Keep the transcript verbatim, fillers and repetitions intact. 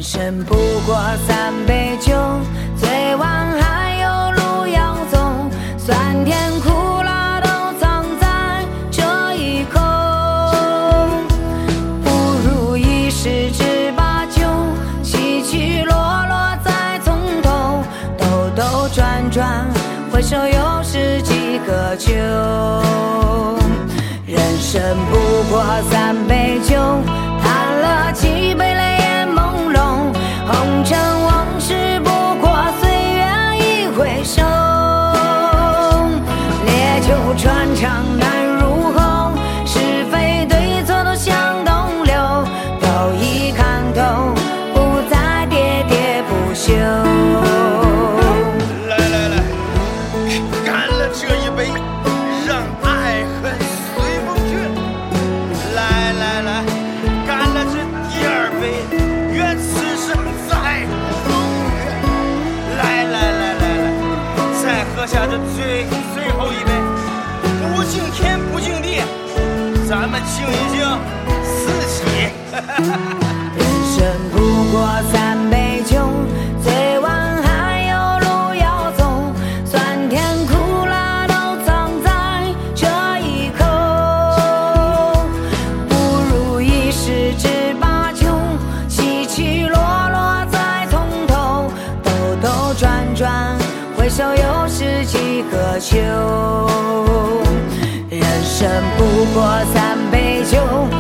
生不过三杯酒，醉完还有路要走，酸甜苦辣都藏在这一口，不如意事只把酒，起起落落再从头，兜兜转转回首又是几个秋。人生不过三杯酒，谈了几杯泪眼朦胧，红尘往事不过岁月一回首，烈酒穿肠难入喉，是非对错都向东流，都已看透，不再喋喋不休。 来来来，干了这一杯，让爱恨随风去。来来来，干了这第二杯，愿此生再无永远。来来来来来，再喝下这最最后一杯，不敬天不敬地，咱们敬一敬自己。 人生不过三杯酒，醉完还有路要走，酸甜苦辣都藏在这一口，不如意事只把酒，起起落落再从头，兜兜转转回首又是几个秋。人生不过三杯酒，